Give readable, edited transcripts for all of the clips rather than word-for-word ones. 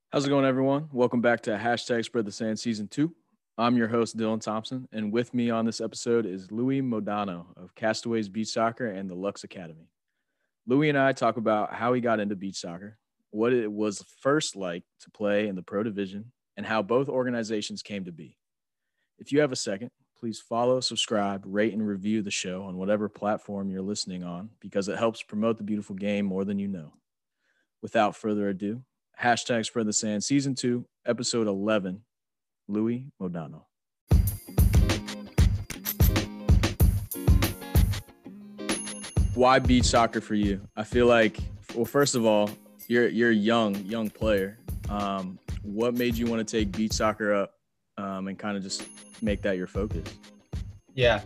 How's it going, everyone? Welcome back to hashtag Spread the Sand Season 2. I'm your host, Dylan Thompson, and with me on this episode is Louis Modano of Castaways Beach Soccer and the Lux Academy. Louis and I talk about how he got into beach soccer, what it was first like to play in the pro division, and how both organizations came to be. If you have a second, please follow, subscribe, rate, and review the show on whatever platform you're listening on because it helps promote the beautiful game more than you know. Without further ado, hashtag Spread the Sand Season 2, Episode 11, Louis Modano. Why beach soccer for you? I feel like, well, first of all, you're a young player. What made you want to take beach soccer up and kind of just make that your focus? Yeah.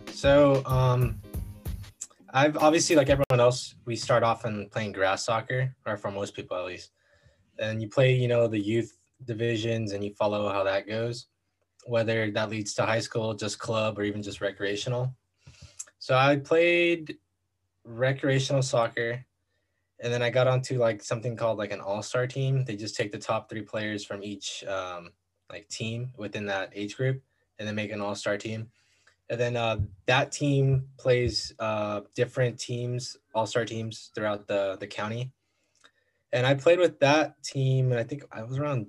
I've obviously, like everyone else, we start off in playing grass soccer, or for most people at least. And you play, the youth divisions and you follow how that goes, whether that leads to high school, just club, or even just recreational. So I played recreational soccer, and then I got onto like something called like an all-star team. They just take the top three players from each like team within that age group and then make an all-star team. And then that team plays different teams, all-star teams throughout the county. And I played with that team, and I think I was around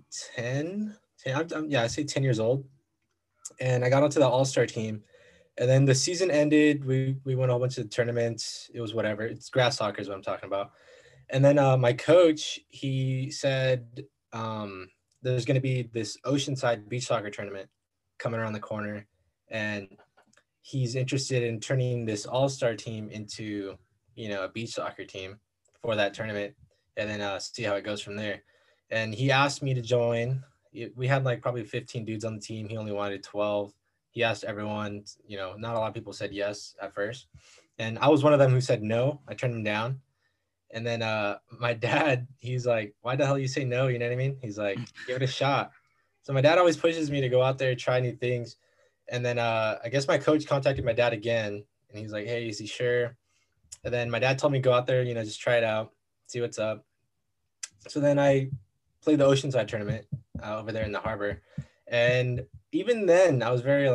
10. I say 10 years old. And I got onto the all-star team. And then the season ended. We won a whole bunch of tournaments. It was whatever. It's grass soccer is what I'm talking about. And then my coach, he said there's going to be this Oceanside beach soccer tournament coming around the corner. And he's interested in turning this all-star team into, a beach soccer team for that tournament, and then see how it goes from there. And he asked me to join. We had like probably 15 dudes on the team. He only wanted 12. He asked everyone, not a lot of people said yes at first. And I was one of them who said no. I turned him down. And then my dad, he's like, why the hell you say no? You know what I mean? He's like, give it a shot. So my dad always pushes me to go out there, try new things. And then I guess my coach contacted my dad again, and he's like, hey, is he sure? And then my dad told me go out there, just try it out, see what's up. So then I played the Oceanside tournament over there in the harbor. And even then I was very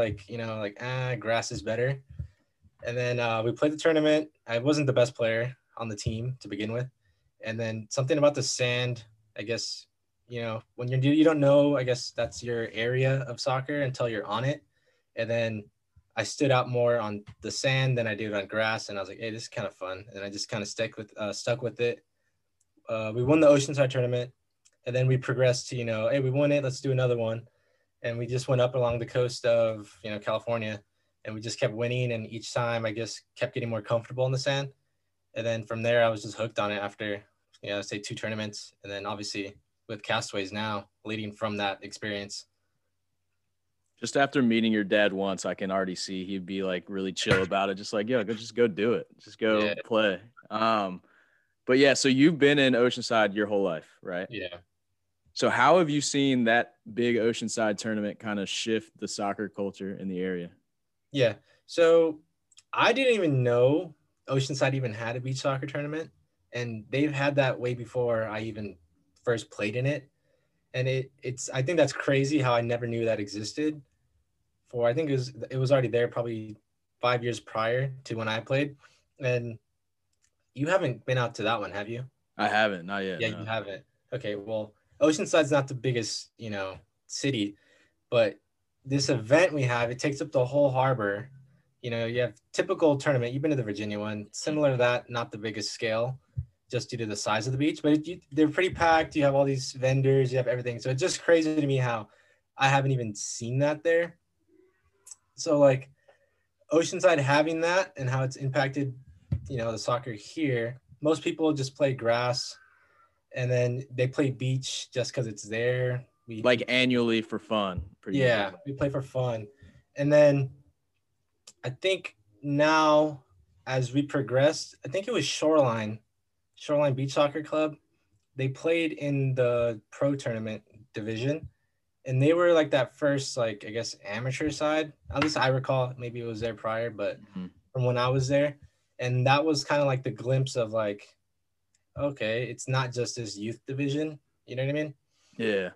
grass is better. And then we played the tournament. I wasn't the best player on the team to begin with. And then something about the sand, I guess, when you don't know, I guess that's your area of soccer until you're on it. And then I stood out more on the sand than I did on grass. And I was like, hey, this is kind of fun. And I just kind of stuck with it. We won the Oceanside tournament. And then we progressed to, hey, we won it. Let's do another one. And we just went up along the coast of, California. And we just kept winning. And each time I guess kept getting more comfortable in the sand. And then from there, I was just hooked on it after, say 2 tournaments. And then obviously with Castaways now, leading from that experience. Just after meeting your dad once, I can already see he'd be like really chill about it. Just like, yeah, just go do it. Just go play. But yeah, so you've been in Oceanside your whole life, right? Yeah. So how have you seen that big Oceanside tournament kind of shift the soccer culture in the area? Yeah. So I didn't even know Oceanside even had a beach soccer tournament, and they've had that way before I even first played in it. And it's I think that's crazy how I never knew that existed. I think it was already there probably 5 years prior to when I played. And you haven't been out to that one, have you? I haven't, not yet. Yeah, No. you haven't. Okay, well, Oceanside's not the biggest, city, but this event we have, it takes up the whole harbor. You have typical tournament. You've been to the Virginia one, similar to that, not the biggest scale, just due to the size of the beach, but they're pretty packed. You have all these vendors, you have everything. So it's just crazy to me how I haven't even seen that there. So like Oceanside having that and how it's impacted, the soccer here. Most people just play grass, and then they play beach just because it's there. Like annually for fun. Yeah, we play for fun. And then I think now as we progressed, I think it was Shoreline Beach Soccer Club. They played in the pro tournament division, and they were like that first, like, I guess, amateur side. At least I recall, maybe it was there prior, but from when I was there. And that was kind of like the glimpse of like, okay, it's not just this youth division. You know what I mean? Yeah.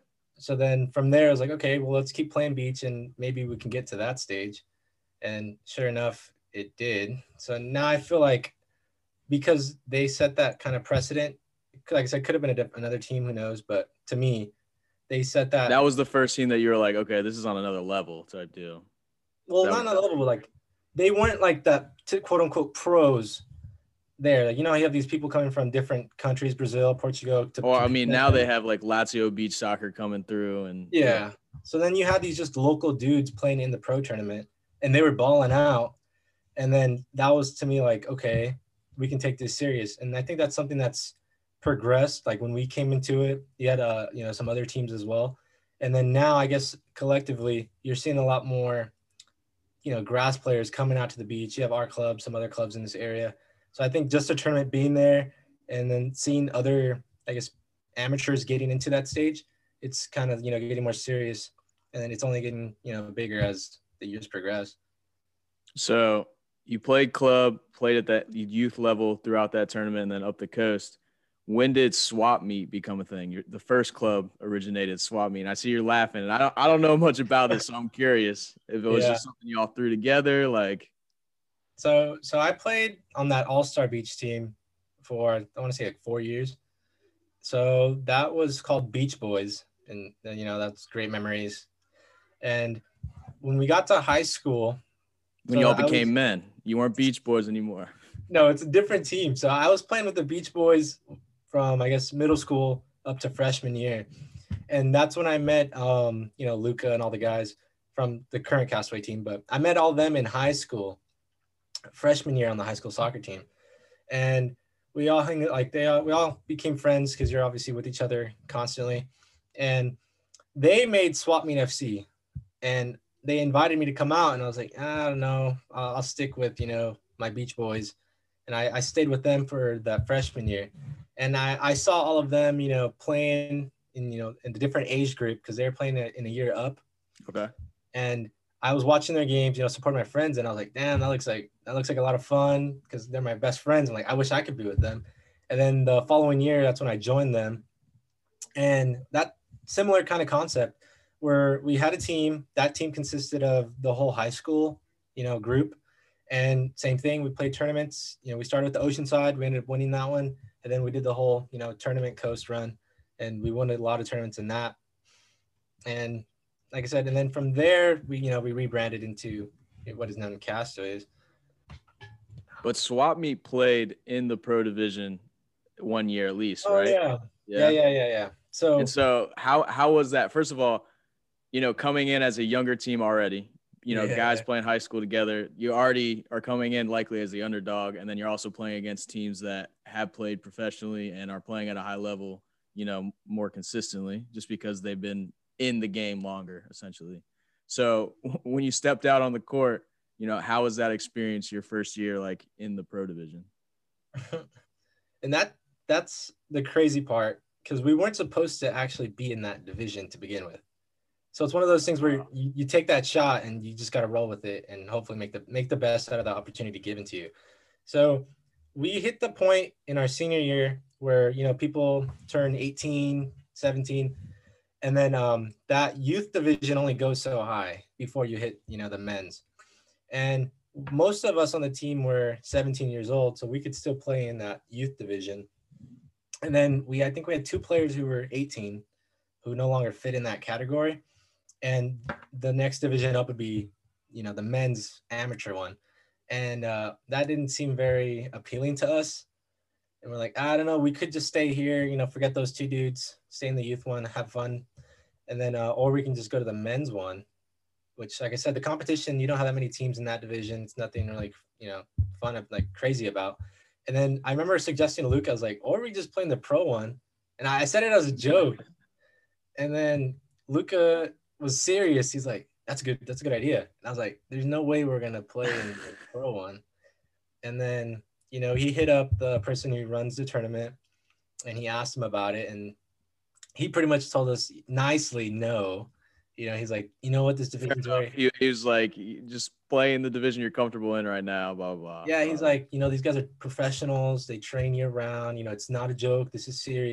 So then from there, I was like, okay, well, let's keep playing beach and maybe we can get to that stage. And sure enough, it did. So now I feel like because they set that kind of precedent, like I said, could have been another team, who knows? But to me, they set that. That was the first team that you were like, okay, this is on another level type deal. Well, not another level, but like they weren't like that quote unquote pros there. Like, you know, you have these people coming from different countries, Brazil, Portugal. I mean, now they have like Lazio beach soccer coming through, and yeah. So then you had these just local dudes playing in the pro tournament, and they were balling out. And then that was to me like, okay, we can take this serious. And I think that's something that's progressed. Like when we came into it, you had you know, some other teams as well. And then now I guess collectively you're seeing a lot more, you know, grass players coming out to the beach. You have our club, some other clubs in this area. So I think just a tournament being there and then seeing other, I guess, amateurs getting into that stage, it's kind of, you know, getting more serious. And then it's only getting, you know, bigger as the years progress. So you played club, played at that youth level throughout that tournament, and then up the coast. When did swap meet become a thing? The first club originated swap meet. And I see you're laughing, and I don't know much about this, so I'm curious if it was just something y'all threw together. Like, so I played on that All-Star Beach team for, I want to say like 4 years. So that was called Beach Boys, and you know, that's great memories. And when we got to high school, when y'all became men, you weren't Beach Boys anymore. No, it's a different team. So I was playing with the Beach Boys from, I guess, middle school up to freshman year. And that's when I met, you know, Luca and all the guys from the current Castaway team. But I met all of them in high school, freshman year on the high school soccer team. And we all we all became friends because you're obviously with each other constantly. And they made Swap Meet FC. And they invited me to come out. And I was like, I don't know. I'll stick with, you know, my Beach Boys. And I stayed with them for that freshman year. And I saw all of them, you know, playing in, you know, in the different age group because they were playing in a year up. Okay. And I was watching their games, you know, supporting my friends. And I was like, damn, that looks like a lot of fun because they're my best friends. I'm like, I wish I could be with them. And then the following year, that's when I joined them. And that similar kind of concept where we had a team. That team consisted of the whole high school, you know, group. And same thing, we played tournaments. You know, we started with the Oceanside. We ended up winning that one. And then we did the whole, you know, tournament coast run. And we won a lot of tournaments in that. And like I said, and then from there, we rebranded into what is known as Castaways. But Swap Meet played in the pro division 1 year at least, right? Yeah. So how was that? First of all, you know, coming in as a younger team already, you know, guys playing high school together, you already are coming in likely as the underdog. And then you're also playing against teams that have played professionally and are playing at a high level, you know, more consistently just because they've been in the game longer, essentially. So when you stepped out on the court, you know, how was that experience your first year, like in the pro division? And that's the crazy part because we weren't supposed to actually be in that division to begin with. So it's one of those things where you take that shot and you just got to roll with it and hopefully make the best out of the opportunity given to you. So we hit the point in our senior year where, you know, people turn 18, 17, and then that youth division only goes so high before you hit, you know, the men's. And most of us on the team were 17 years old, so we could still play in that youth division. And then I think we had 2 players who were 18 who no longer fit in that category. And the next division up would be, you know, the men's amateur one. And that didn't seem very appealing to us. And we're like, I don't know, we could just stay here, you know, forget those 2 dudes, stay in the youth one, have fun. And then, or we can just go to the men's one, which, like I said, the competition, you don't have that many teams in that division. It's nothing really, you know, fun, like crazy about. And then I remember suggesting to Luke, I was like, or we just playing the pro one. And I said it as a joke. And then Luca was serious. He's like, that's a good idea. And I was like, there's no way we're going to play in the pro one. And then, you know, he hit up the person who runs the tournament and he asked him about it. And he pretty much told us nicely, no. You know, he's like, you know what, this division's very... He was like, just play in the division you're comfortable in right now, blah, blah. Yeah, he's like, you know, these guys are professionals. They train year round. You know, it's not a joke. This is serious.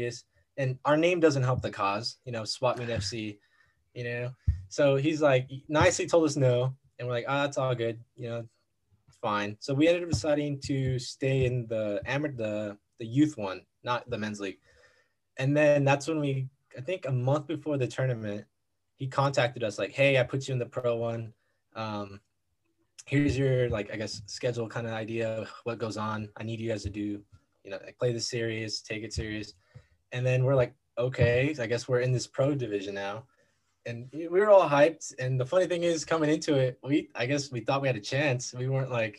and our name doesn't help the cause, Swap Meet FC, you know. So he's like nicely told us no, and we're like, it's all good, fine. So we ended up deciding to stay in the youth one, not the men's league. And then that's when I think a month before the tournament, he contacted us like, hey, I put you in the pro one. Here's your, like, I guess, schedule kind of idea of what goes on. I need you guys to do, like, play this serious, take it serious. And then we're like, okay, I guess we're in this pro division now. And we were all hyped. And the funny thing is, coming into it, I guess we thought we had a chance. We weren't like,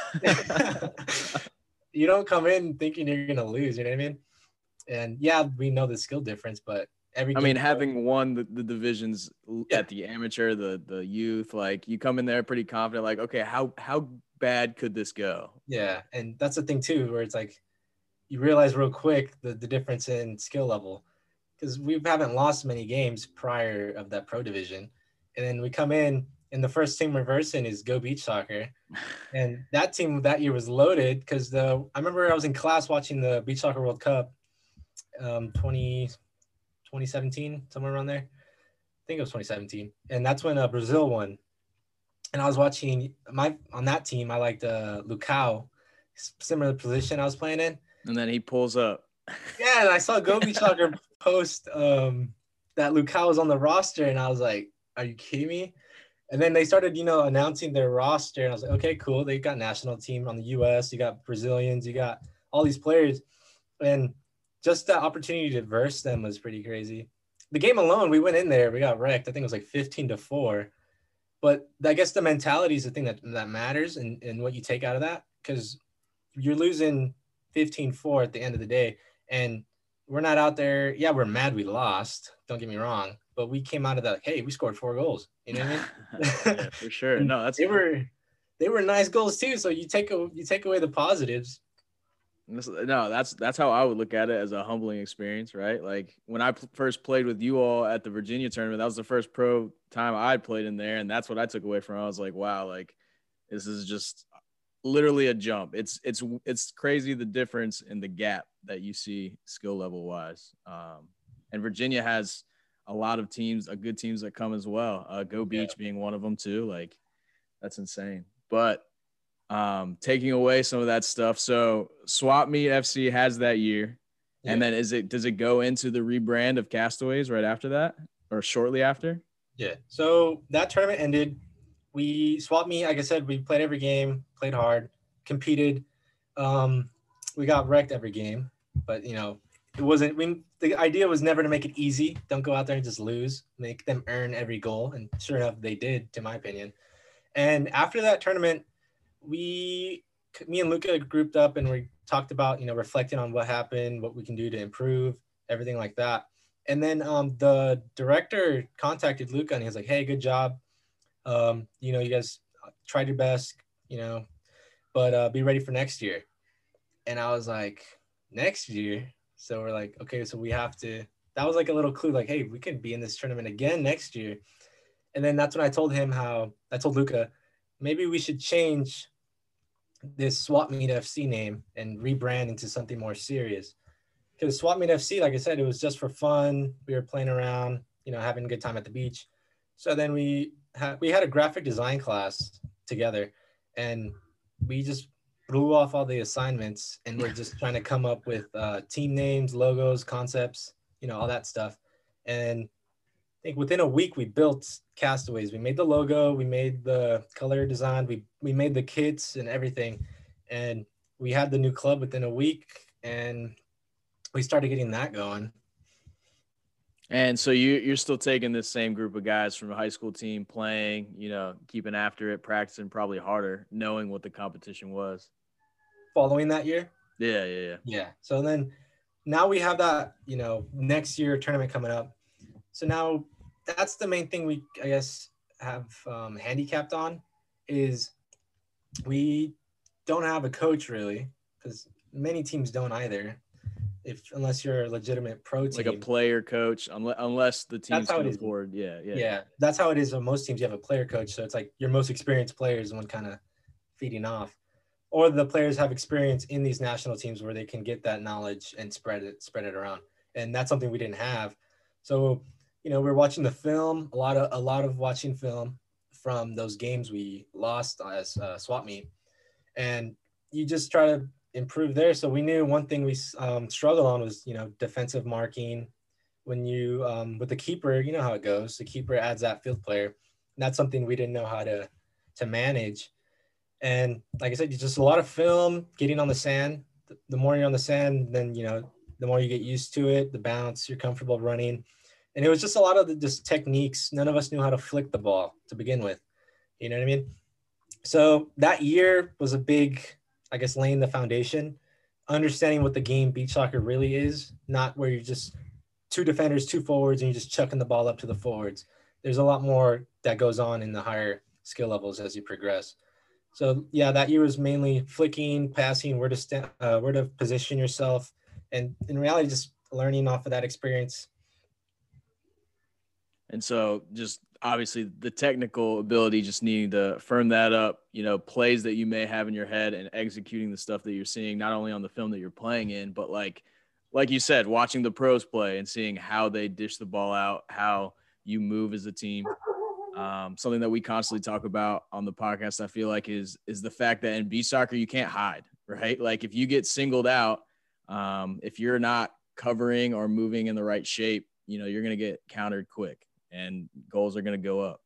you don't come in thinking you're going to lose, you know what I mean? And yeah, we know the skill difference, but having won the divisions at the amateur, the youth, like you come in there pretty confident, like, okay, how bad could this go? Yeah. And that's the thing too, where it's like, you realize real quick the difference in skill level, because we haven't lost many games prior of that pro division. And then we come in, and the first team reversing is Go Beach Soccer. And that team that year was loaded because I remember I was in class watching the Beach Soccer World Cup 2017, somewhere around there. I think it was 2017. And that's when Brazil won. And I was watching on that team, I liked Lucao, similar position I was playing in. And then he pulls up. Yeah, and I saw Go Beach Soccer post that Lucao was on the roster, and I was like, are you kidding me? And then they started, announcing their roster, and I was like, okay, cool. They got national team on the U.S., you got Brazilians, you got all these players. And just the opportunity to verse them was pretty crazy. The game alone, we went in there, we got wrecked. I think it was like 15-4. But I guess the mentality is the thing that matters and what you take out of that, because you're losing 15-4 at the end of the day. And we're not out there. Yeah, we're mad we lost. Don't get me wrong. But we came out of that, hey, we scored 4 goals. You know what I mean? Yeah, for sure. No, they were nice goals too. So you take away the positives. No, that's how I would look at it, as a humbling experience, right? Like when I first played with you all at the Virginia tournament, that was the first pro time I played in there, and that's what I took away from it. I was like, wow, like this is just literally a jump. It's crazy the difference in the gap that you see skill level wise. And Virginia has a lot of teams, good teams that come as well. Go Beach being one of them too. Like that's insane. But taking away some of that stuff. So Swap Meet FC has that year. Yeah. And then does it go into the rebrand of Castaways right after that or shortly after? Yeah. So that tournament ended. We Swap Meet, like I said, we played every game, played hard, competed. We got wrecked every game, but it wasn't, the idea was never to make it easy. Don't go out there and just lose, make them earn every goal. And sure enough, they did, to my opinion. And after that tournament, me and Luca grouped up and we talked about, reflecting on what happened, what we can do to improve, everything like that. And then the director contacted Luca and he was like, hey, good job. You guys tried your best, but be ready for next year. And I was like, next year? So we're like, okay, so we have to, that was like a little clue, like, hey, we could be in this tournament again next year. And then that's when I told Luca, maybe we should change this Swap Meet FC name and rebrand into something more serious. Because Swap Meet FC, like I said, it was just for fun. We were playing around, having a good time at the beach. So then we had a graphic design class together, and we just blew off all the assignments, and we're just trying to come up with team names, logos, concepts, all that stuff. And I think within a week we built Castaways. We made the logo, we made the color design, we made the kits and everything, and we had the new club within a week, and we started getting that going. And so you're still taking this same group of guys from a high school team, playing, keeping after it, practicing probably harder, knowing what the competition was. Following that year? Yeah. So then now we have that, next year tournament coming up. So now that's the main thing we, I guess, have handicapped on is we don't have a coach really, because many teams don't either. Unless you're a legitimate pro team, like a player coach, unless the teams can afford. Yeah. That's how it is on most teams. You have a player coach, so it's like your most experienced players, one kind of feeding off, or the players have experience in these national teams where they can get that knowledge and spread it around. and that's something we didn't have. So, we're watching the film, a lot of watching film from those games we lost as swap meet, and you just try to improve there. So we knew one thing we struggled on was defensive marking. When you with the keeper, you know how it goes. The keeper adds that field player. And that's something we didn't know how to manage. And like I said, just a lot of film, getting on the sand. The more you're on the sand, then the more you get used to it, the bounce, you're comfortable running. And it was just a lot of just techniques. None of us knew how to flick the ball to begin with. You know what I mean? So that year was a big, I guess, laying the foundation, understanding what the game beach soccer really is, not where you're just two defenders, two forwards, and you're just chucking the ball up to the forwards. There's a lot more that goes on in the higher skill levels as you progress. So yeah, that year was mainly flicking, passing, where to position yourself, and in reality, just learning off of that experience. And so just obviously the technical ability, just needing to firm that up, plays that you may have in your head and executing the stuff that you're seeing, not only on the film that you're playing in, but like you said, watching the pros play and seeing how they dish the ball out, how you move as a team. Something that we constantly talk about on the podcast, I feel like is the fact that in beach soccer, you can't hide, right? Like if you get singled out, if you're not covering or moving in the right shape, you're going to get countered quick and goals are going to go up.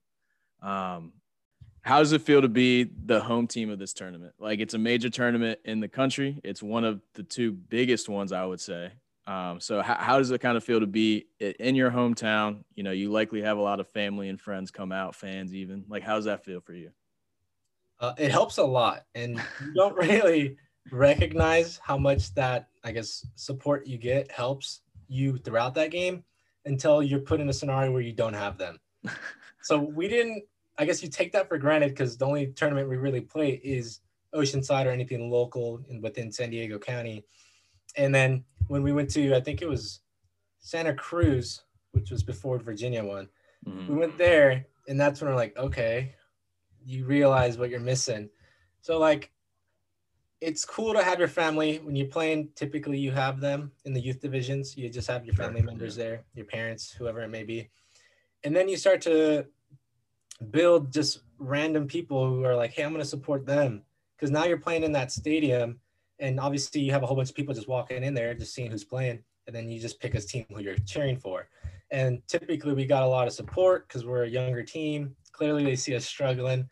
How does it feel to be the home team of this tournament? Like it's a major tournament in the country. It's one of the two biggest ones, I would say. So how does it kind of feel to be in your hometown? You likely have a lot of family and friends come out, fans even. Like, how does that feel for you? It helps a lot. And you don't really recognize how much that, I guess, support you get helps you throughout that game until you're put in a scenario where you don't have them. So we didn't, I guess you take that for granted because the only tournament we really play is Oceanside or anything local within San Diego County. And then when we went to, I think it was Santa Cruz, which was before Virginia one, we went there, and that's when we're like, okay, you realize what you're missing. So, like, it's cool to have your family. When you're playing, typically you have them in the youth divisions. You just have your family members there, your parents, whoever it may be. And then you start to build just random people who are like, hey, I'm going to support them. Because now you're playing in that stadium, and obviously you have a whole bunch of people just walking in there, just seeing who's playing, and then you just pick a team who you're cheering for. And typically we got a lot of support because we're a younger team. Clearly they see us struggling.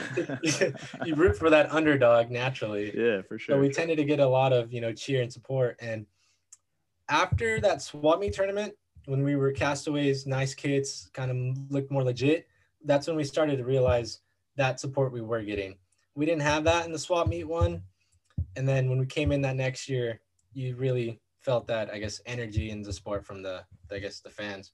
You root for that underdog naturally. Yeah, for sure. So we tended to get a lot of, cheer and support. And after that swap meet tournament, when we were castaways, nice kids, kind of looked more legit, that's when we started to realize that support we were getting. We didn't have that in the swap meet one. And then when we came in that next year, you really felt that, I guess, energy in the sport from the fans.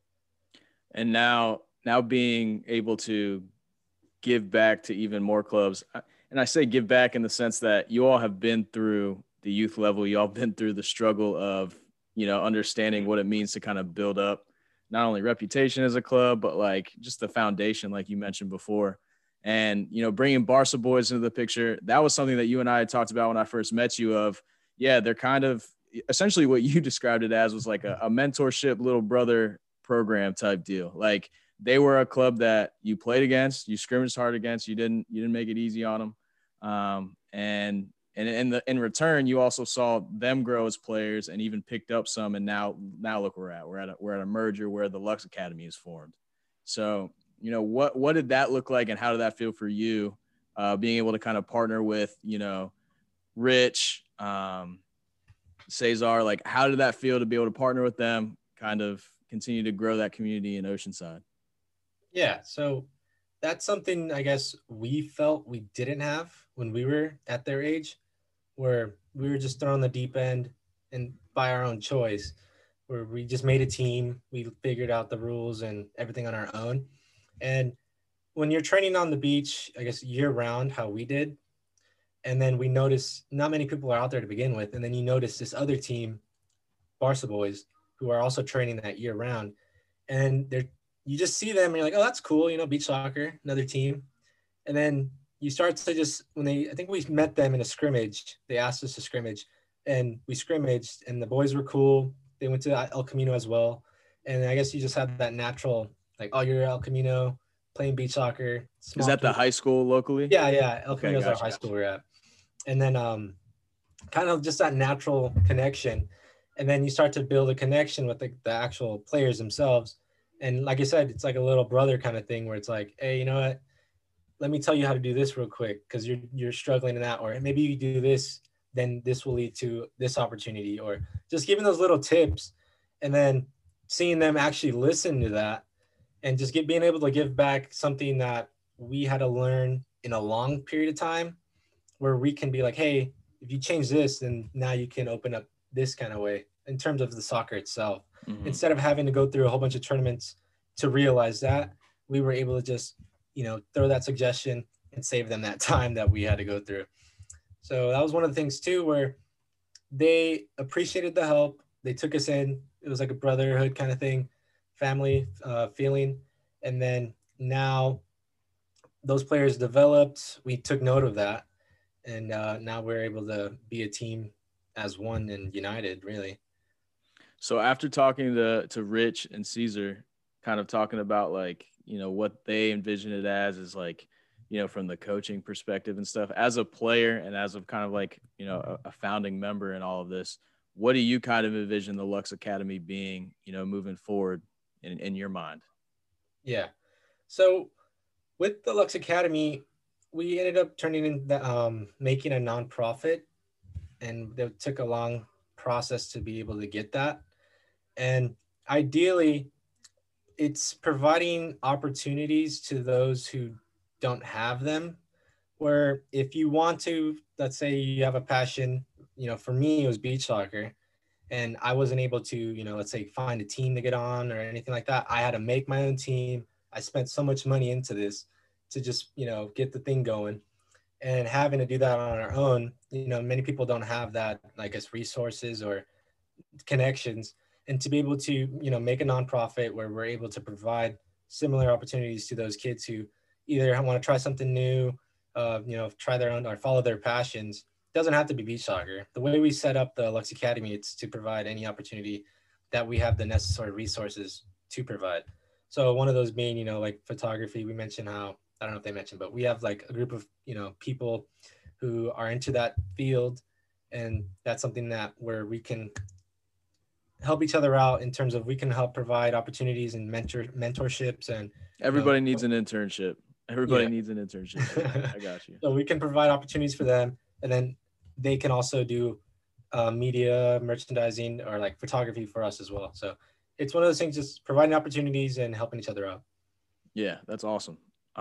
And now being able to give back to even more clubs, and I say give back in the sense that you all have been through the youth level, you all been through the struggle of, understanding what it means to kind of build up not only reputation as a club, but like just the foundation, like you mentioned before. And, bringing Barca boys into the picture, that was something that you and I had talked about when I first met you of, yeah, they're kind of essentially what you described it as was like a mentorship little brother program type deal. Like they were a club that you played against, you scrimmaged hard against, you didn't make it easy on them. And in return, you also saw them grow as players and even picked up some. And now look where we're at. We're at a merger where the Lux Academy is formed. So, what did that look like and how did that feel for you, being able to kind of partner with, Rich, Cesar? Like, how did that feel to be able to partner with them, kind of continue to grow that community in Oceanside? Yeah, so that's something I guess we felt we didn't have when we were at their age, where we were just thrown the deep end and by our own choice, where we just made a team, we figured out the rules and everything on our own. And when you're training on the beach, I guess year round, how we did, and then we notice not many people are out there to begin with, and then you notice this other team, Barca boys, who are also training that year round, and you just see them and you're like, oh, that's cool, beach soccer, another team. And then you start to just, I think we met them in a scrimmage, they asked us to scrimmage, and we scrimmaged, and the boys were cool. They went to El Camino as well. And I guess you just had that natural, like, oh, you're El Camino playing beach soccer. Is that the high school locally? Yeah. El Okay, Camino is our gotcha, high school we're at. And then kind of just that natural connection. And then you start to build a connection with the actual players themselves. And like I said, it's like a little brother kind of thing where it's like, hey, you know what? Let me tell you how to do this real quick because you're struggling in that, or maybe you do this, then this will lead to this opportunity, or just giving those little tips, and then seeing them actually listen to that, and just being able to give back something that we had to learn in a long period of time, where we can be like, hey, if you change this, then now you can open up this kind of way in terms of the soccer itself. Mm-hmm. Instead of having to go through a whole bunch of tournaments to realize that, we were able to just, throw that suggestion and save them that time that we had to go through. So that was one of the things too, where they appreciated the help. They took us in. It was like a brotherhood kind of thing, family feeling. And then now those players developed. We took note of that. And now we're able to be a team as one and united, really. So after talking to Rich and Caesar, kind of talking about like, what they envision it as is like, from the coaching perspective and stuff, as a player and as of kind of like, a founding member in all of this, what do you kind of envision the Lux Academy being, moving forward in your mind? Yeah. So with the Lux Academy, we ended up turning in making a nonprofit, and it took a long process to be able to get that. And ideally, it's providing opportunities to those who don't have them, where if you want to, let's say you have a passion, for me, it was beach soccer, and I wasn't able to, let's say find a team to get on or anything like that. I had to make my own team. I spent so much money into this to just, get the thing going, and having to do that on our own. Many people don't have that, I guess, resources or connections, and to be able to make a nonprofit where we're able to provide similar opportunities to those kids who either want to try something new, try their own or follow their passions. It doesn't have to be beach soccer. The way we set up the Lux Academy, it's to provide any opportunity that we have the necessary resources to provide. So one of those being, like photography. We mentioned how, I don't know if they mentioned, but we have like a group of, people who are into that field. And that's something that where we can help each other out in terms of, we can help provide opportunities and mentorships. And everybody needs an internship. Everybody needs an internship. I got you. So we can provide opportunities for them, and then they can also do media, merchandising, or like photography for us as well. So it's one of those things, just providing opportunities and helping each other out. Yeah, that's awesome.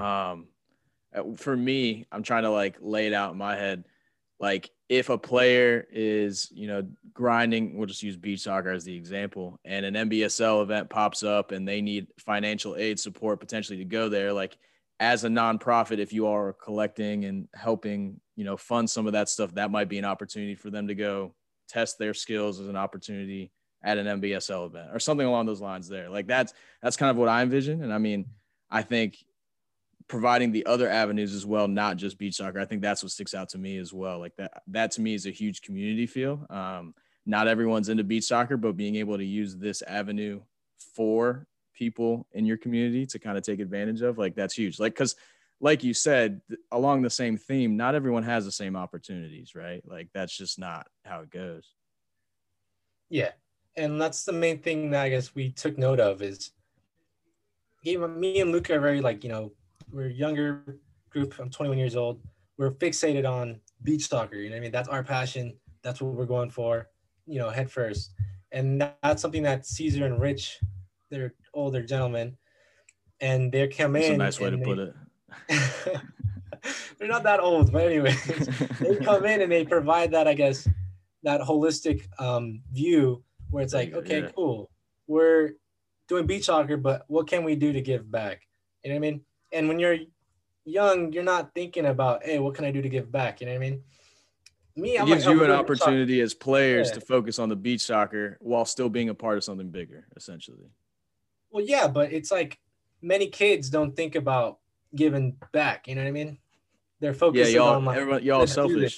For me, I'm trying to like lay it out in my head. Like if a player is, grinding, we'll just use beach soccer as the example, and an NBSL event pops up and they need financial aid support potentially to go there. Like as a nonprofit, if you are collecting and helping, fund some of that stuff, that might be an opportunity for them to go test their skills as an opportunity at an NBSL event or something along those lines there. Like that's kind of what I envision. And I mean, I think providing the other avenues as well, not just beach soccer. I think that's what sticks out to me as well. Like that to me is a huge community feel. Not everyone's into beach soccer, but being able to use this avenue for people in your community to kind of take advantage of, like, that's huge. Like, cause like you said, along the same theme, not everyone has the same opportunities, right? Like that's just not how it goes. Yeah. And that's the main thing that I guess we took note of is, me and Luca are very we're a younger group. I'm 21 years old. We're fixated on beach soccer. I mean? That's our passion. That's what we're going for, head first. And that's something that Caesar and Rich, they're older gentlemen, and they come in. That's a nice way to put it. They're not that old, but anyways, they come in and they provide that, I guess, that holistic view where it's like, okay, cool. We're doing beach soccer, but what can we do to give back? You know what I mean? And when you're young, you're not thinking about, hey, what can I do to give back? You know what I mean? It gives you an opportunity as players to focus on the beach soccer while still being a part of something bigger, essentially. Well, yeah, but it's like many kids don't think about giving back. You know what I mean? They're focused on like, y'all selfish.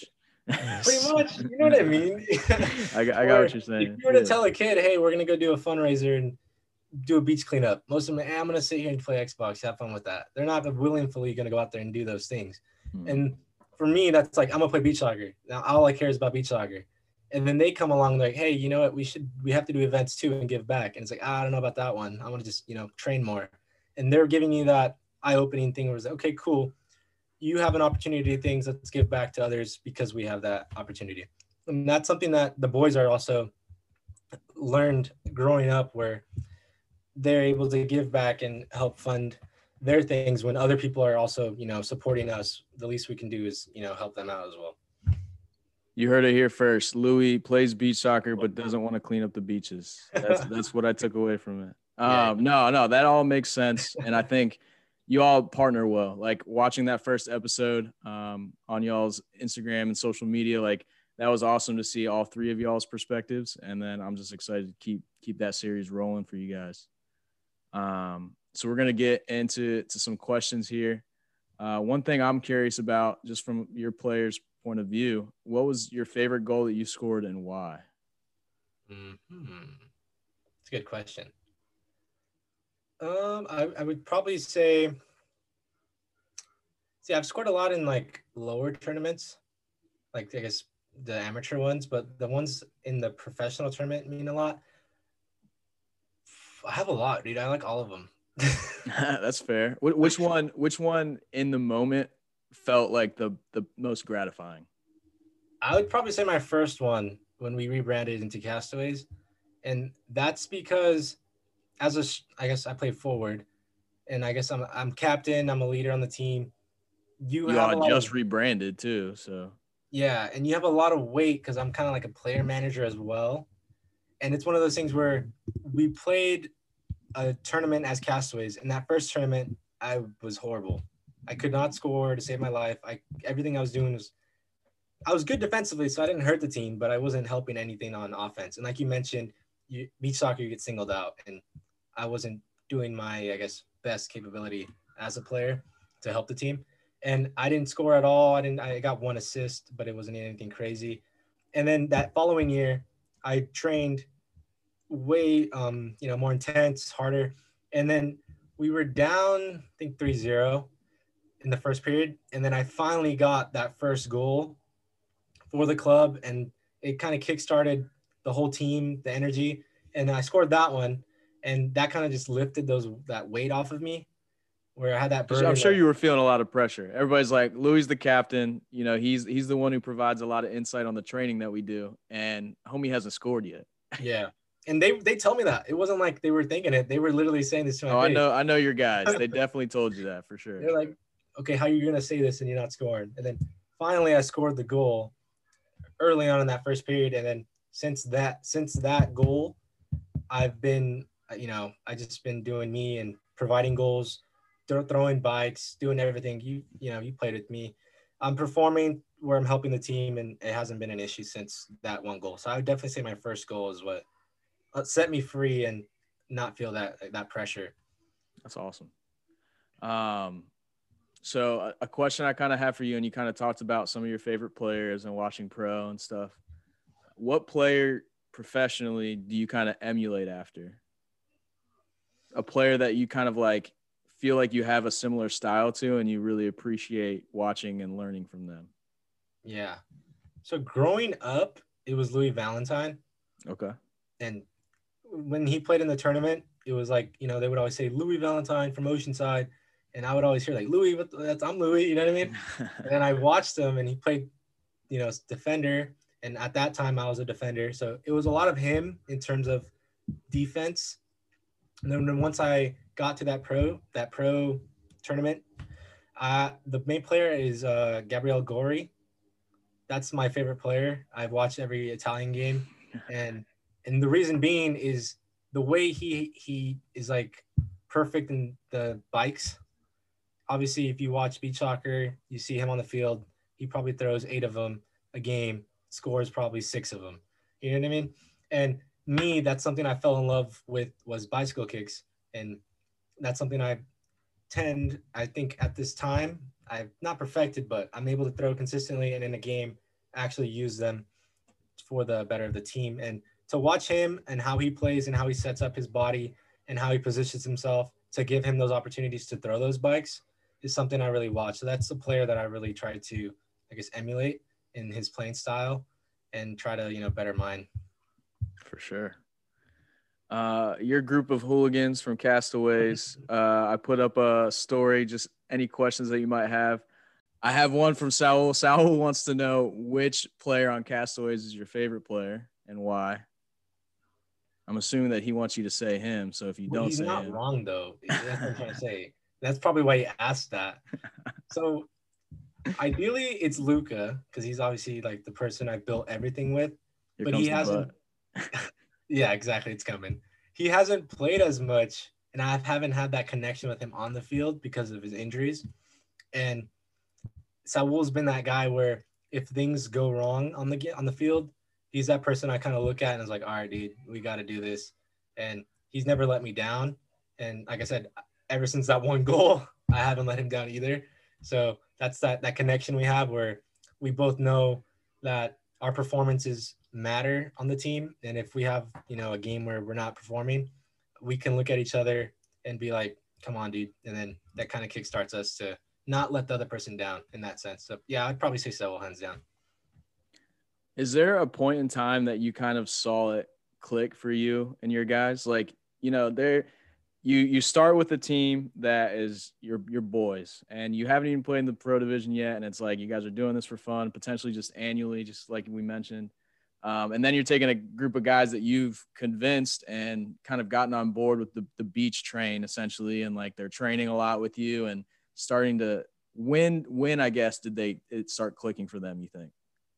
Pretty much, you know what I mean? I got what you're saying. If you were to tell a kid, hey, we're gonna go do a fundraiser and do a beach cleanup, most of them, hey, I'm gonna sit here and play Xbox, have fun with that. They're not willingly gonna go out there and do those things. And for me, that's like, I'm gonna play beach soccer. Now all I care is about beach soccer. And then they come along like, hey, you know what? We have to do events too and give back. And it's like, I don't know about that one. I want to just, train more. And they're giving you that eye-opening thing where it's like, okay, cool. You have an opportunity to do things. Let's give back to others because we have that opportunity. And that's something that the boys are also learned growing up, where they're able to give back and help fund their things when other people are also, supporting us. The least we can do is, help them out as well. You heard it here first. Louis plays beach soccer, but doesn't want to clean up the beaches. That's what I took away from it. No, that all makes sense. And I think you all partner well. Like watching that first episode on y'all's Instagram and social media, like that was awesome to see all three of y'all's perspectives. And then I'm just excited to keep that series rolling for you guys. So we're going to get into some questions here. One thing I'm curious about, just from your players' point of view, what was your favorite goal that you scored and why? It's a good question. I would probably say, I've scored a lot in like lower tournaments, like I guess the amateur ones, but the ones in the professional tournament mean a lot. I have a lot, dude. I like all of them. That's fair. Which one in the moment felt like the most gratifying? I would probably say my first one when we rebranded into Castaways. And that's because I guess I play forward, and I guess I'm captain, I'm a leader on the team. You all just rebranded too, so. Yeah, and you have a lot of weight because I'm kind of like a player manager as well. And it's one of those things where we played a tournament as Castaways. In that first tournament, I was horrible. I could not score to save my life. Everything I was doing was, I was good defensively, so I didn't hurt the team, but I wasn't helping anything on offense. And like you mentioned, beach soccer, you get singled out, and I wasn't doing my, I guess, best capability as a player to help the team. And I didn't score at all. I got one assist, but it wasn't anything crazy. And then that following year, I trained way, more intense, harder. And then we were down, I think 3-0 in the first period. And then I finally got that first goal for the club, and it kind of kickstarted the whole team, the energy. And I scored that one, and that kind of just lifted that weight off of me, where I had that burden. I'm sure you were feeling a lot of pressure. Everybody's like, Louis the captain. He's the one who provides a lot of insight on the training that we do, and homie hasn't scored yet. Yeah. And they tell me that. It wasn't like they were thinking it. They were literally saying this to my face. I know your guys. They definitely told you that for sure. They're like, okay, how are you going to say this and you're not scoring? And then finally I scored the goal early on in that first period. And then since that goal, I've been, I just been doing me and providing goals, throwing bikes, doing everything. You played with me. I'm performing where I'm helping the team, and it hasn't been an issue since that one goal. So I would definitely say my first goal is what set me free and not feel that pressure. That's awesome. So a question I kind of have for you, and you kind of talked about some of your favorite players and watching pro and stuff. What player professionally do you kind of emulate after? A player that you kind of like feel like you have a similar style to, and you really appreciate watching and learning from them? Yeah. So growing up, it was Louis Valentine. Okay. And when he played in the tournament, it was like, they would always say Louis Valentine from Oceanside. And I would always hear like, Louis, I'm Louis, you know what I mean? And then I watched him, and he played, defender. And at that time I was a defender. So it was a lot of him in terms of defense. And then once I got to that pro tournament, the main player is Gabriel Gori. That's my favorite player. I've watched every Italian game. And the reason being is the way he is like perfect in the bikes. Obviously, if you watch beach soccer, you see him on the field. He probably throws 8 of them a game, scores probably 6 of them. You know what I mean? And me, that's something I fell in love with, was bicycle kicks. And that's something I think at this time, I've not perfected, but I'm able to throw consistently and in a game actually use them for the better of the team. And to watch him and how he plays and how he sets up his body and how he positions himself to give him those opportunities to throw those bikes is something I really watch. So that's the player that I really try to, I guess, emulate in his playing style and try to, better mine. For sure. Your group of hooligans from Castaways, I put up a story, just any questions that you might have. I have one from Saul. Saul wants to know which player on Castaways is your favorite player and why. I'm assuming that he wants you to say him. So if you don't say him. He's not wrong, though. That's what I'm trying to say. That's probably why he asked that. So ideally, it's Luca because he's obviously like the person I built everything with. But he hasn't. Yeah, exactly. It's coming. He hasn't played as much, and I haven't had that connection with him on the field because of his injuries. And Saul's been that guy where if things go wrong on the field, he's that person I kind of look at and is like, all right, dude, we got to do this. And he's never let me down. And like I said, ever since that one goal, I haven't let him down either. So that's that connection we have where we both know that our performances matter on the team. And if we have, a game where we're not performing, we can look at each other and be like, come on, dude. And then that kind of kickstarts us to not let the other person down in that sense. So yeah, I'd probably say Saul hands down. Is there a point in time that you kind of saw it click for you and your guys? Like, you start with a team that is your boys and you haven't even played in the pro division yet. And it's like, you guys are doing this for fun, potentially just annually, just like we mentioned. And then you're taking a group of guys that you've convinced and kind of gotten on board with the beach train essentially. And like, they're training a lot with you and starting to when I guess, did it start clicking for them, you think?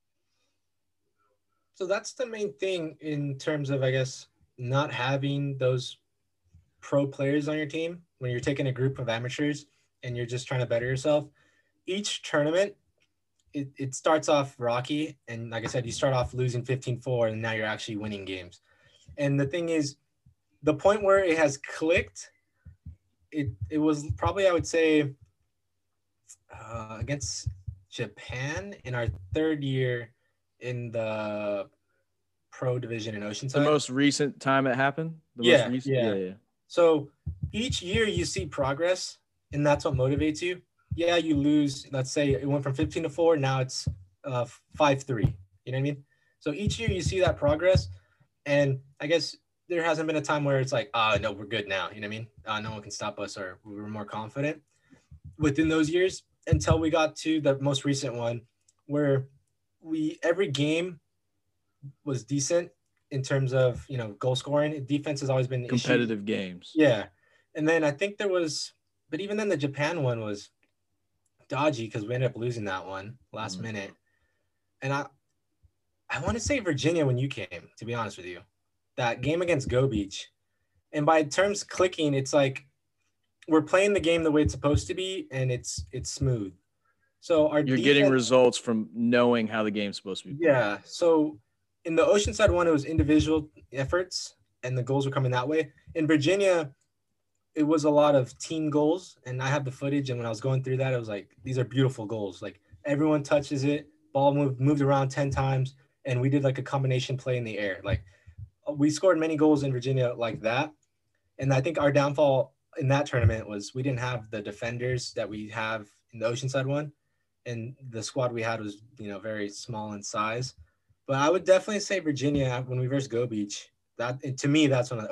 So that's the main thing in terms of, I guess, not having those pro players on your team when you're taking a group of amateurs and you're just trying to better yourself. Each tournament, it starts off rocky. And like I said, you start off losing 15-4 and now you're actually winning games. And the thing is, the point where it has clicked, it was probably, I would say, against Japan in our third year in the pro division in Oceanside. The most recent time it happened? Yeah. So each year you see progress, and that's what motivates you. Yeah, you lose. Let's say it went from 15-4. Now it's 5-3. You know what I mean? So each year you see that progress, and I guess there hasn't been a time where it's like, no, we're good now. You know what I mean? No one can stop us, or we were more confident within those years until we got to the most recent one where every game was decent in terms of, goal scoring. Defense has always been competitive games. Yeah. And then I think but even then the Japan one was dodgy because we ended up losing that one last minute. And I want to say Virginia when you came, to be honest with you, that game against Go Beach. And by terms clicking, it's like we're playing the game the way it's supposed to be, and it's smooth. So you're getting results from knowing how the game's supposed to be played. Yeah. So in the Oceanside one, it was individual efforts, and the goals were coming that way. In Virginia, it was a lot of team goals, and I have the footage. And when I was going through that, it was like, these are beautiful goals. Like everyone touches it, ball moved around 10 times, and we did like a combination play in the air. Like we scored many goals in Virginia like that. And I think our downfall in that tournament was we didn't have the defenders that we have in the Oceanside one. And the squad we had was, very small in size. But I would definitely say Virginia when we versed Go Beach. To me, that's when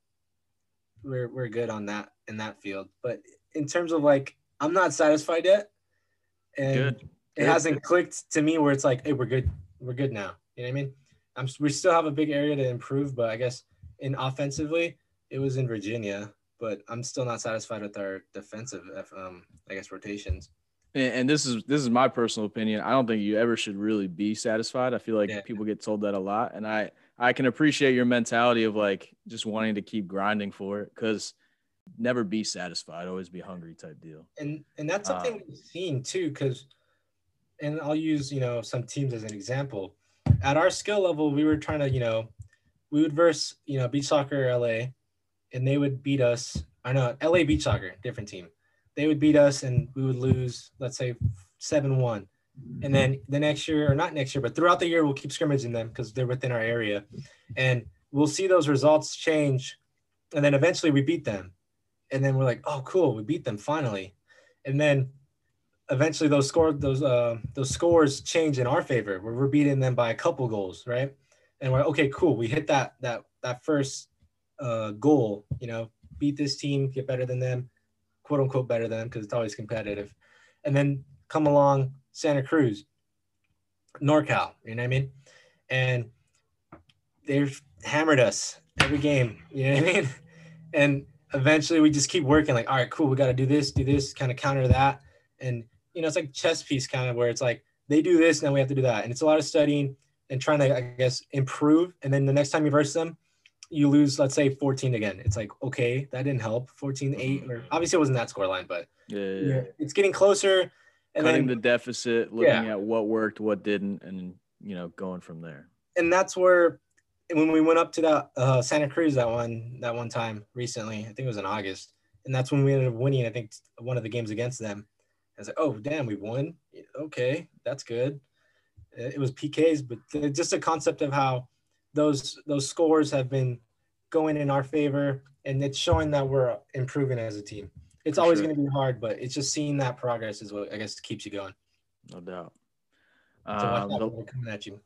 we're good on that in that field. But in terms of like, I'm not satisfied yet, and it hasn't clicked to me where it's like, hey, we're good now. You know what I mean? We still have a big area to improve, but I guess in offensively, it was in Virginia. But I'm still not satisfied with our defensive, rotations. And this is my personal opinion. I don't think you ever should really be satisfied. I feel like people get told that a lot. And I can appreciate your mentality of like just wanting to keep grinding for it, because never be satisfied, always be hungry type deal. And that's something we've seen too, and I'll use, some teams as an example. At our skill level, we were trying to, we would verse, beach soccer LA, and they would beat us. I know LA beach soccer, different team. They would beat us and we would lose, let's say 7-1. And then the next year, or not next year, but throughout the year, we'll keep scrimmaging them because they're within our area. And we'll see those results change. And then eventually we beat them. And then we're like, oh, cool, we beat them finally. And then eventually those scores change in our favor, where we're beating them by a couple goals, right? And we're okay, cool. We hit that first goal, beat this team, get better than them, quote unquote better than them, because it's always competitive. And then come along Santa Cruz, NorCal, you know what I mean? And they've hammered us every game, you know what I mean? And eventually we just keep working, like, all right, cool, we got to do this, kind of counter that. And, it's like chess piece kind of, where it's like they do this, now we have to do that. And it's a lot of studying and trying to, I guess, improve. And then the next time you verse them, you lose, let's say 14 again. It's like, okay, that didn't help. 14-8, or obviously it wasn't that scoreline, but yeah, it's getting closer. And cutting then the deficit, looking at what worked, what didn't, and going from there. And that's where, when we went up to that Santa Cruz that one time recently, I think it was in August, and that's when we ended up winning, I think, one of the games against them. I was like, oh damn, we won. Okay, that's good. It was PKs, but just a concept of how those scores have been going in our favor, and it's showing that we're improving as a team. It's always going to be hard, but it's just seeing that progress is what, I guess, keeps you going. No doubt. So watch out, we're coming at you.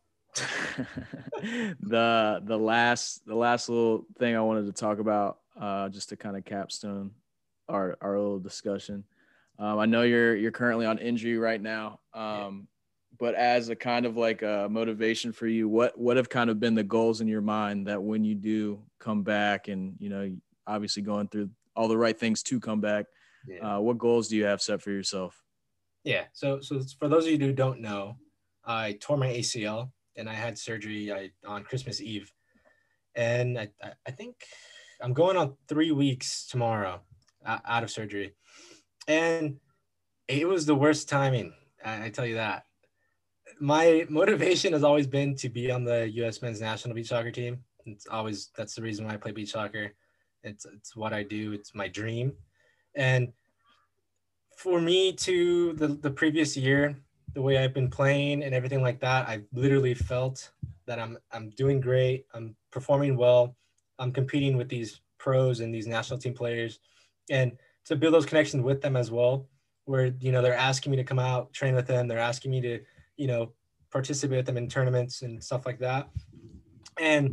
the last little thing I wanted to talk about, just to kind of capstone our little discussion. I know you're currently on injury right now, but as a kind of like a motivation for you, what have kind of been the goals in your mind that when you do come back, and obviously going through all the right things to come back, what goals do you have set for yourself? Yeah, so for those of you who don't know, I tore my ACL and I had surgery on Christmas Eve, and I think I'm going on 3 weeks tomorrow out of surgery. And it was the worst timing. I tell you that. My motivation has always been to be on the U.S. men's national beach soccer team. That's the reason why I play beach soccer. It's what I do. It's my dream. And for me to the previous year, the way I've been playing and everything like that, I literally felt that I'm doing great. I'm performing well. I'm competing with these pros and these national team players, and to build those connections with them as well, where, they're asking me to come out, train with them. They're asking me to, participate with them in tournaments and stuff like that. And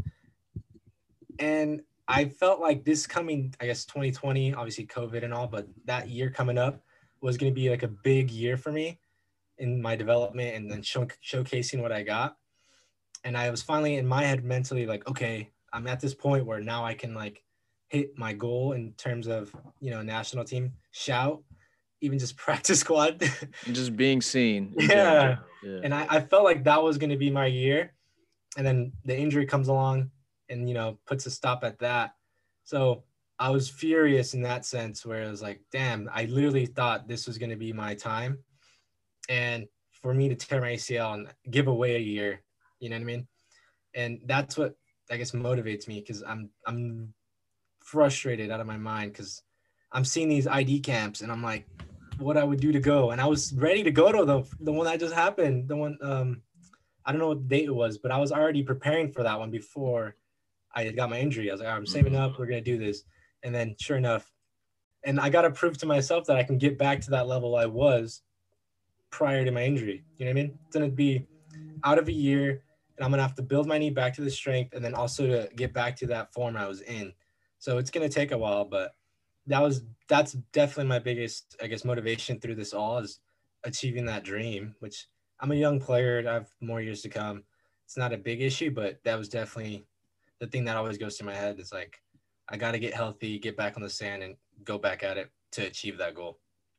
I felt like this coming, I guess, 2020, obviously COVID and all, but that year coming up was going to be like a big year for me in my development, and then showcasing what I got. And I was finally in my head mentally like, okay, I'm at this point where now I can like hit my goal in terms of, national team shout, even just practice squad. And just being seen. Yeah. And I felt like that was going to be my year. And then the injury comes along and, puts a stop at that. So I was furious in that sense, where it was like, damn, I literally thought this was going to be my time. And for me to tear my ACL and give away a year, you know what I mean? And that's what, I guess, motivates me, because I'm frustrated out of my mind, because I'm seeing these ID camps and I'm like, what I would do to go. And I was ready to go to the one that just happened. The one, I don't know what date it was, but I was already preparing for that one before I got my injury. I was like, I'm saving up. We're going to do this. And then sure enough, and I got to prove to myself that I can get back to that level I was prior to my injury. You know what I mean? It's going to be out of a year, and I'm going to have to build my knee back to the strength, and then also to get back to that form I was in. So it's going to take a while, but that's definitely my biggest, I guess, motivation through this all, is achieving that dream, which I'm a young player. I have more years to come. It's not a big issue, but that was definitely the thing that always goes through my head. Is like, I got to get healthy, get back on the sand, and go back at it to achieve that goal.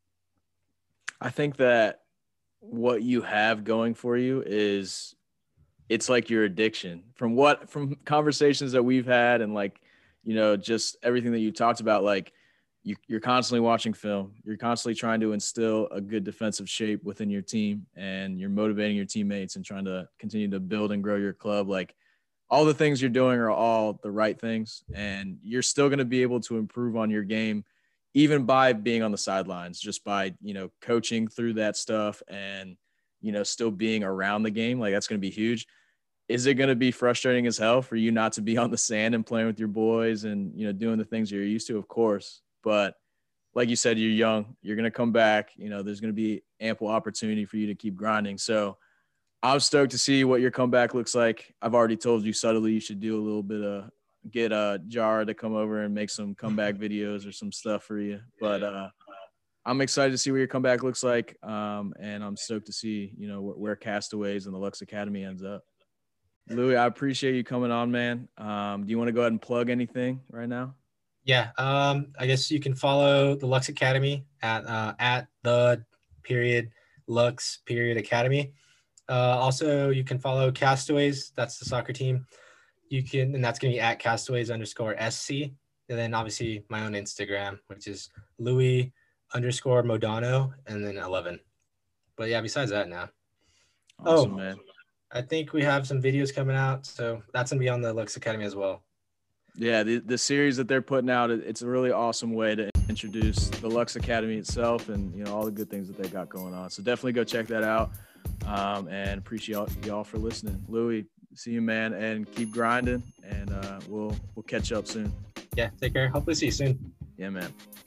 I think that what you have going for you is, it's like your addiction. From conversations that we've had, and like, just everything that you talked about, like you're constantly watching film, you're constantly trying to instill a good defensive shape within your team, and you're motivating your teammates and trying to continue to build and grow your club. Like, all the things you're doing are all the right things, and you're still going to be able to improve on your game, even by being on the sidelines, just by, coaching through that stuff and, still being around the game. Like, that's going to be huge. Is it going to be frustrating as hell for you not to be on the sand and playing with your boys and, doing the things you're used to? Of course. But like you said, you're young, you're going to come back, there's going to be ample opportunity for you to keep grinding. So I'm stoked to see what your comeback looks like. I've already told you subtly you should do a little bit of get Jara to come over and make some comeback videos or some stuff for you. But I'm excited to see what your comeback looks like. And I'm stoked to see, where Castaways and the Lux Academy ends up. Louis, I appreciate you coming on, man. Do you want to go ahead and plug anything right now? Yeah. I guess you can follow the Lux Academy at the_Lux_Academy. Also, you can follow Castaways. That's the soccer team. And that's going to be at Castaways_SC. And then obviously my own Instagram, which is Louis_Modano and then 11. But yeah, besides that now. Awesome, man. I think we have some videos coming out, so that's going to be on the Lux Academy as well. Yeah, the series that they're putting out, it's a really awesome way to introduce the Lux Academy itself and, all the good things that they got going on. So definitely go check that out, and appreciate y'all for listening. Louis, see you, man, and keep grinding, and we'll catch up soon. Yeah, take care. Hopefully see you soon. Yeah, man.